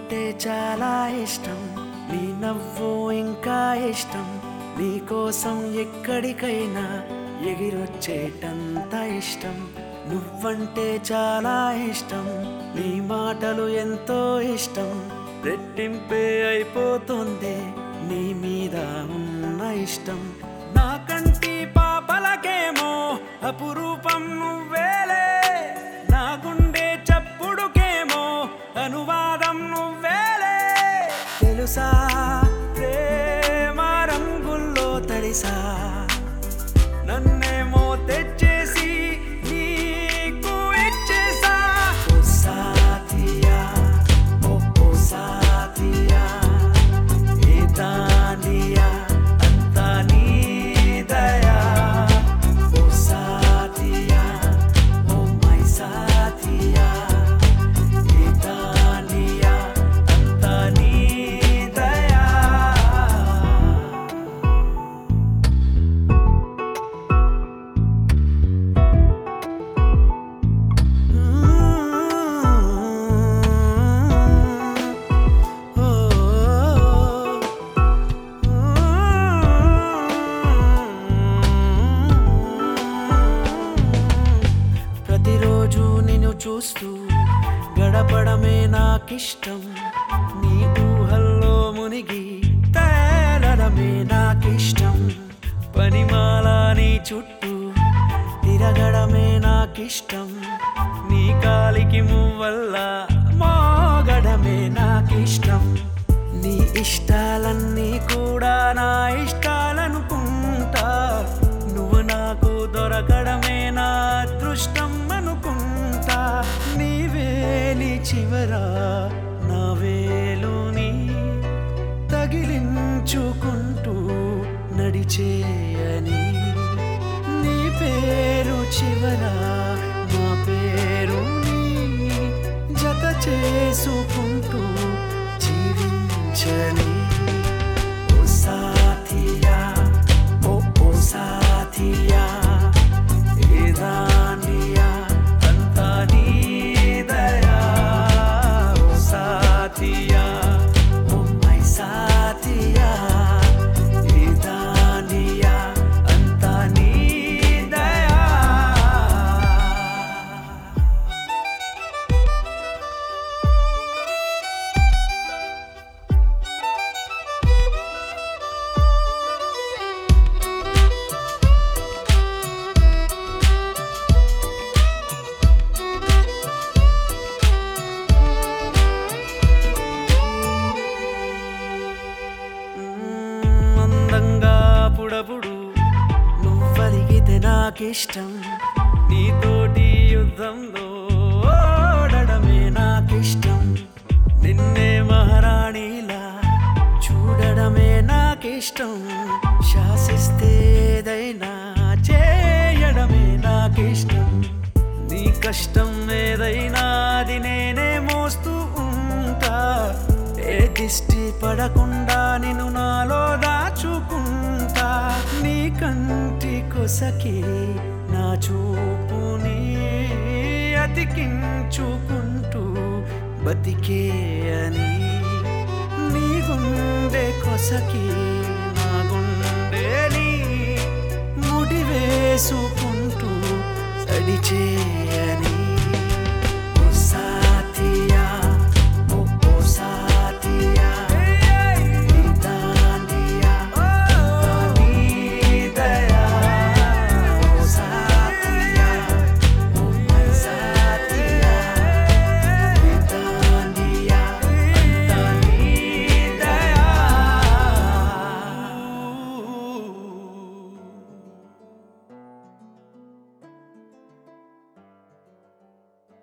నువ్వంటే చాలా ఇష్టం, నీ నవ్వు ఇంకా ఇష్టం, నీకోసం ఎక్కడికైనా ఎగిరొచ్చేటంత ఇష్టం. నువ్వంటే చాలా ఇష్టం, నీ మాటలు ఎంతో ఇష్టం, రెట్టింపే అయిపోతుంది నీ మీద ఉన్న ఇష్టం. నా కంటి పాపలకేమో అపురూపం నువ్వేలే, నా గుండె చప్పుడుకేమో అనువాదం నువ్వేలే. తెలుసా ప్రేమ రంగుల్లో తడిసా, నన్నేమో తెచ్చేసి నీకు ఇచ్చేసా. ఓ సాథియా, ఓ సాథియా, ఏ దానియా అంతా నీ దయా. ఓ సాథియా, ఓ మై సాథియా, ఏ దానియా అంతా నీ దయా. ప్రతిరోజు నిన్ను చూస్తూ గడపడమే నాకిష్టం, నీ ఊహల్లో మునిగి తేలడమే నాకిష్టం. పనిమాల నీ చుట్టూ తిరగడమే నాకిష్టం, నీ కాలికి మువ్వల్ల మోగడమే నాకిష్టం. నీ ఇష్టాలన్నీ కూడా నా ఇష్టాలనుకుంటా, నువ్వు నాకు దొరకడమే నా అదృష్టం అనుకుంటా. నీ వేలి చివరా నా వేలుని తగిలించుకుంటూ నడిచేయని, నీ పేరు చివరా నా పేరుని జత చేసుకుంటూ జీవించని. ఓ సాథియా, ఓ సాథియా, ఏ దానియా అంతా నీ దయా. ఓ సాథియా, ఓ మై సాథియా, ఏ దానియా అంతా నీ దయా. అందంగా పుడపుడు నువ్వరిగితే నాకిష్టం, నీతోటి యుద్ధంలో ఓడడమే నాకిష్టం. నిన్నే మహారాణిలా చూడడమే నాకిష్టం, శాసిస్తే ఏదైనా చేయడమే నాకిష్టం. నీ కష్టం ఏదైనా అది నేనే మోస్తూ ఉంటా, ఏ దిష్టి పడకుండా నిన్ను నాలో దాచుకుంటా. నీ కంటి కొసకి నా చూపుని అతికించుకుంటూ బతికేయని, నీ గుండె కొసకి నా గుండెని ముడి వేసుకుంటూ సడిచే